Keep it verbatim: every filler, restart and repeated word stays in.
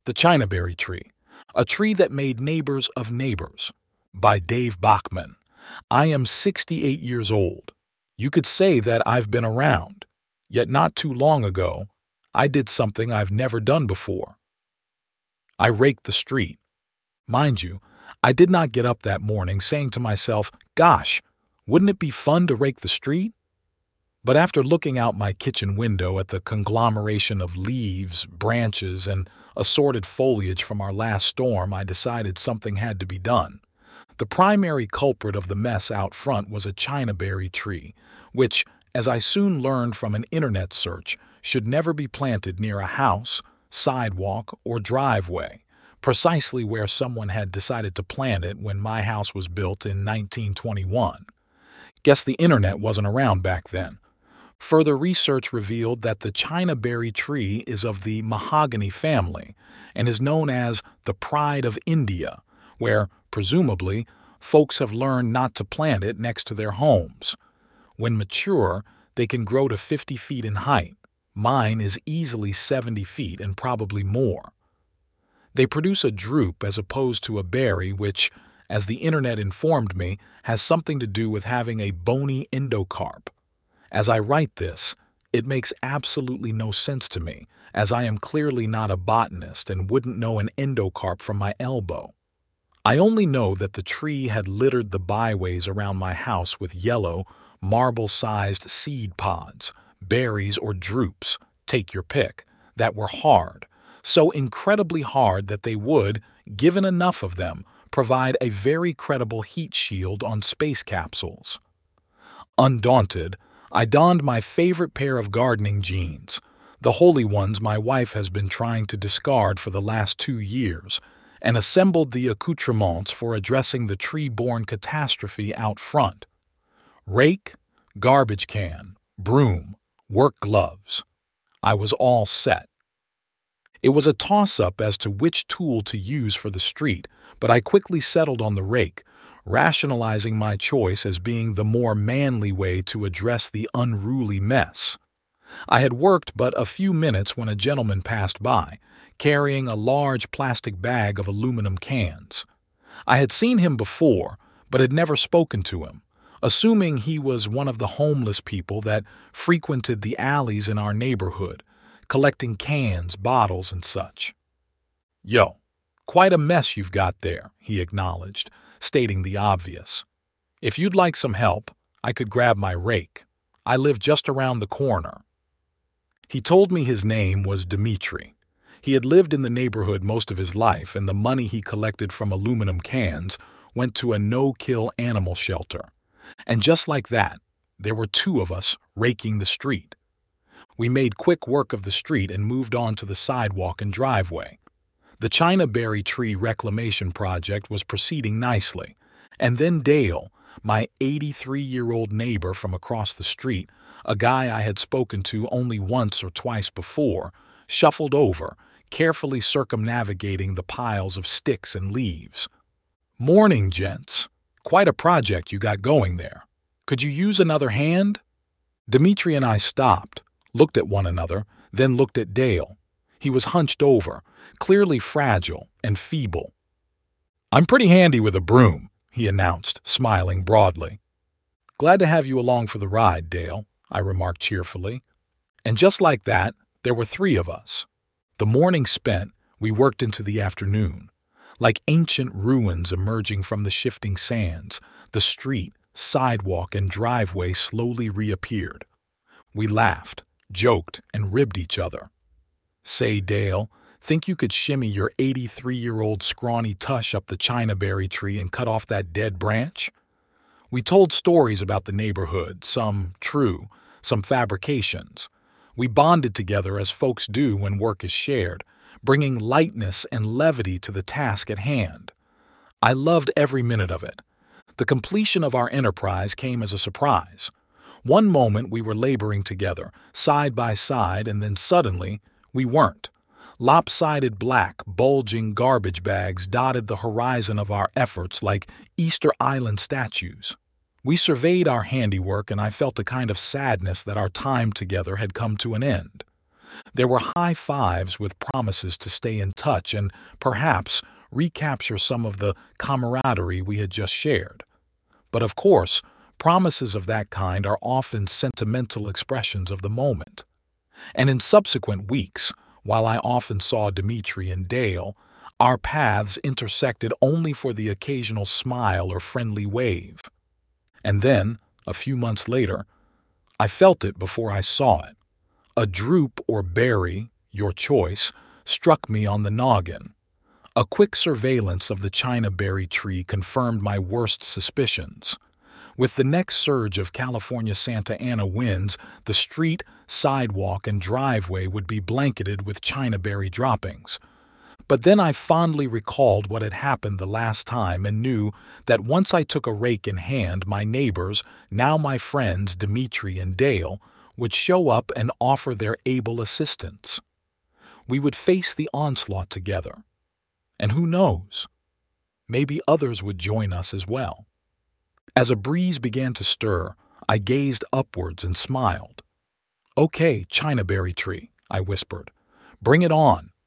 The Chinaberry Tree, A Tree That Made Neighbors of Neighbors, by Dave Bachman. I am sixty-eight years old. You could say that I've been around, yet not too long ago, I did something I've never done before. I raked the street. Mind you, I did not get up that morning saying to myself, gosh, wouldn't it be fun to rake the street? But after looking out my kitchen window at the conglomeration of leaves, branches, and assorted foliage from our last storm, I decided something had to be done. The primary culprit of the mess out front was a Chinaberry tree, which, as I soon learned from an internet search, should never be planted near a house, sidewalk, or driveway, precisely where someone had decided to plant it when my house was built in nineteen twenty-one. Guess the internet wasn't around back then. Further research revealed that the Chinaberry tree is of the mahogany family and is known as the Pride of India, where, presumably, folks have learned not to plant it next to their homes. When mature, they can grow to fifty feet in height. Mine is easily seventy feet and probably more. They produce a drupe as opposed to a berry, which, as the internet informed me, has something to do with having a bony endocarp. As I write this, it makes absolutely no sense to me, as I am clearly not a botanist and wouldn't know an endocarp from my elbow. I only know that the tree had littered the byways around my house with yellow, marble-sized seed pods, berries or drupes, take your pick, that were hard, so incredibly hard that they would, given enough of them, provide a very credible heat shield on space capsules. Undaunted, I donned my favorite pair of gardening jeans, the holy ones my wife has been trying to discard for the last two years, and assembled the accoutrements for addressing the tree-borne catastrophe out front. Rake, garbage can, broom, work gloves. I was all set. It was a toss-up as to which tool to use for the street, but I quickly settled on the rake, rationalizing my choice as being the more manly way to address the unruly mess. I had worked but a few minutes when a gentleman passed by, carrying a large plastic bag of aluminum cans. I had seen him before, but had never spoken to him, assuming he was one of the homeless people that frequented the alleys in our neighborhood, collecting cans, bottles, and such. "Yo, quite a mess you've got there," he acknowledged, stating the obvious. "If you'd like some help, I could grab my rake. I live just around the corner." He told me his name was Dimitri. He had lived in the neighborhood most of his life, and the money he collected from aluminum cans went to a no-kill animal shelter. And just like that, there were two of us raking the street. We made quick work of the street and moved on to the sidewalk and driveway. The Chinaberry tree reclamation project was proceeding nicely, and then Dale, my eighty-three-year-old neighbor from across the street, a guy I had spoken to only once or twice before, shuffled over, carefully circumnavigating the piles of sticks and leaves. "Morning, gents. Quite a project you got going there. Could you use another hand?" Dimitri and I stopped, looked at one another, then looked at Dale. He was hunched over, clearly fragile and feeble. "I'm pretty handy with a broom," he announced, smiling broadly. "Glad to have you along for the ride, Dale," I remarked cheerfully. And just like that, there were three of us. The morning spent, we worked into the afternoon. Like ancient ruins emerging from the shifting sands, the street, sidewalk, and driveway slowly reappeared. We laughed, joked, and ribbed each other. "Say, Dale, think you could shimmy your eighty-three-year-old scrawny tush up the Chinaberry tree and cut off that dead branch?" We told stories about the neighborhood, some true, some fabrications. We bonded together as folks do when work is shared, bringing lightness and levity to the task at hand. I loved every minute of it. The completion of our enterprise came as a surprise. One moment we were laboring together, side by side, and then suddenly we weren't. Lopsided black, bulging garbage bags dotted the horizon of our efforts like Easter Island statues. We surveyed our handiwork, and I felt a kind of sadness that our time together had come to an end. There were high fives with promises to stay in touch and perhaps recapture some of the camaraderie we had just shared. But of course, promises of that kind are often sentimental expressions of the moment. And in subsequent weeks, while I often saw Dimitri and Dale, our paths intersected only for the occasional smile or friendly wave. And then, a few months later, I felt it before I saw it. A drupe or berry, your choice, struck me on the noggin. A quick surveillance of the China berry tree confirmed my worst suspicions. With the next surge of California Santa Ana winds, the street, sidewalk, and driveway would be blanketed with China berry droppings. But then I fondly recalled what had happened the last time and knew that once I took a rake in hand, my neighbors, now my friends Dimitri and Dale, would show up and offer their able assistance. We would face the onslaught together. And who knows? Maybe others would join us as well. As a breeze began to stir, I gazed upwards and smiled. "Okay, China berry tree," I whispered. "Bring it on.